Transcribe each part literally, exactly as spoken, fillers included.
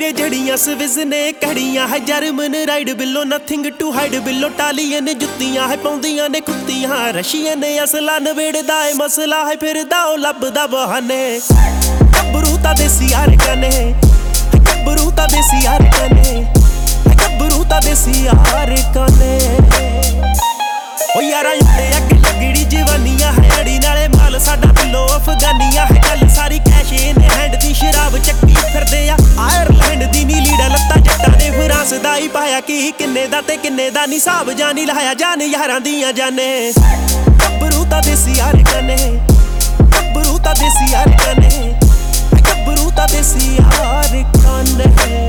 ਵੀਰੇ ਜੜੀਆਂ ਸਵਿਜ਼ ਨੇ ਕੜੀਆਂ ਹੈ ਜਰਮਨ ਰਾਈਡ ਬਿਲੋ ਨਥਿੰਗ ਟੂ ਹਾਈਡ ਬਿਲੋ ਟਾਲੀਅਨ ਜੁੱਤੀਆਂ ਹੈ ਪਾਉਂਦੀਆਂ ਨੇ ਕੁੱਤੀਆਂ ਰਸ਼ੀਅਨ ਨੇ ਅਸਲਾ ਨਵੇੜਦਾ ਏ ਮਸਲਾ ਹੈ ਫਿਰਦਾ ਉਹ ਲੱਭਦਾ ਬਹਾਨੇ ਗੱਭਰੂ ਤਾਂ ਦੇਸੀ ਯਾਰ ਕਨੇ ਗੱਭਰੂ ਤਾਂ ਦੇਸੀ ਯਾਰ ਕਨੇ ਗੱਭਰੂ ਤਾਂ ਦੇਸੀ ਯਾਰ ਕਨੇ ਓ ਯਾਰਾਂ ਉੱਤੇ ਅੱਗ ਲੱਗੜੀ ਜਵਾਨੀਆਂ ਹੈ ਅੜੀ ਨਾਲੇ ਮਾਲ ਸਾਡਾ ਬਿੱਲੋ ਅਫਗਾਨੀਆਂ ਹੈ ਗੱਲ ਸਾਰੀ ਕੈਸ਼ ਇਹਨੇ ਹੈਂਡ ਦੀ ਸ਼ਰਾਬ ਚੱਕੀ ਫਿਰਦੇ ਆ ਆਇਰਲੈਂਡ ਦੀ ਨੀ ਲੀੜਾ ਲੱਤਾਂ ਜੱਟਾਂ ਦੇ ਫਰਾਂਸ ਦਾ ਹੀ ਪਾਇਆ ਕੀ ਕਿੰਨੇ ਦਾ ਤੇ ਕਿੰਨੇ ਦਾ ਨੀ ਹਿਸਾਬ ਜਾਨੀ ਲਾਇਆ ਜਾਨ ਯਾਰਾਂ ਦੀਆਂ ਜਾਨੇ ਗੱਭਰੂ ਤਾਂ ਦੇਸੀ ਯਾਰ ਕਨੇ ਗੱਭਰੂ ਤਾਂ ਦੇਸੀ ਯਾਰ ਕਨੇ ਗੱਭਰੂ ਤਾਂ ਦੇਸੀ ਯਾਰ ਕਨੇ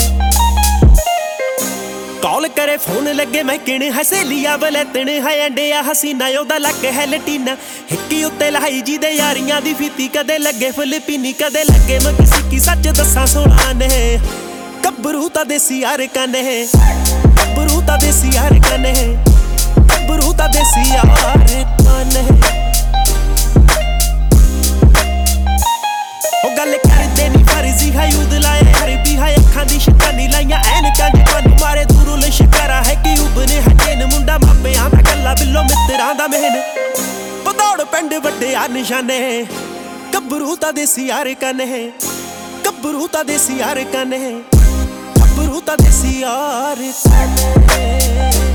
कॉल करे फोन लगे मैं किने है सहेलिया बलैतन है अंडिया हसीना ओदा लग है लटीना हिक्की उत्ते लाई जी दे यारियां दी फीती कदे लगे फिलिपीनी कदे लगे मैं किसी की सच दसा सोना ने गब्बरू तां देसी यार कने गब्बरू तां देसी यार कने गब्बरू तां देसी यार कने ओ गल करदे नी फर्जी है उद लाए हर भी है अखां दी शैतानी लाइयां ऐनकां दी पानी मारे शिकारा है कि उबने हटेन मुंडा मापियां दा गल्ला बिल्लो मित्तरां दा मेहन पदौड़ पिंड वड्डे आ निशाने गब्बरू तां देसी यार कने गब्बरू तां देसी यार कने गब्बरू तां देसी यार कने।